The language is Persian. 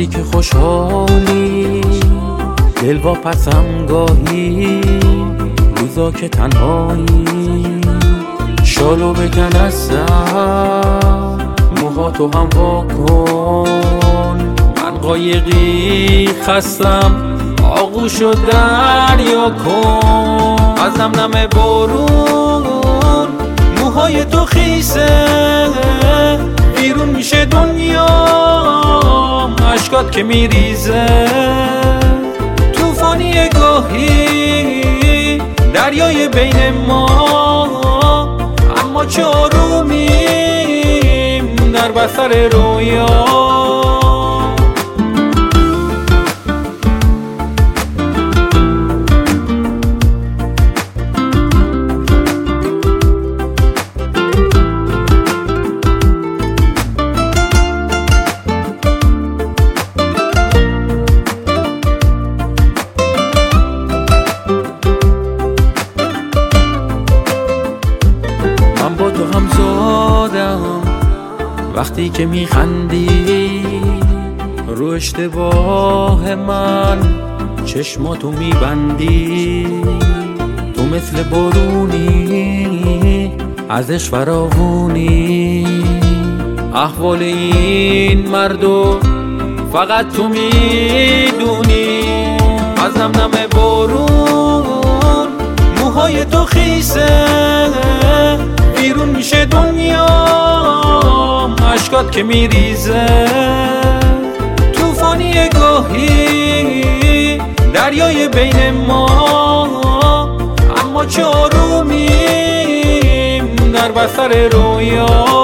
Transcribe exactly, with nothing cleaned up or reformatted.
وقتی که خوشحالی دل واپسم گاهی، روزا که تنهایی شالو بکن از سر، موهاتو هم وا کن. من قایقی خستم آغوشو دریا کن، از نم نم بارون موهای تو خیسه، بیرون میشه دنیا عشقات که میریزه. توفانی گاهی دریای بین ما، اما چه آرومیم در بستر رویا. من با تو هم زادم وقتی که میخندی، رو اشتباه من چشماتو میبندی. تو مثل بارونی ازش فراوونی، احوال این مردو فقط تو میدونی. از نم نم بارون موهای تو خیسه، بیرون میشه دنیا عشقات که میریزه. توفانی گاهی دریای بین ما، اما چه آرومیم در بستر رویا.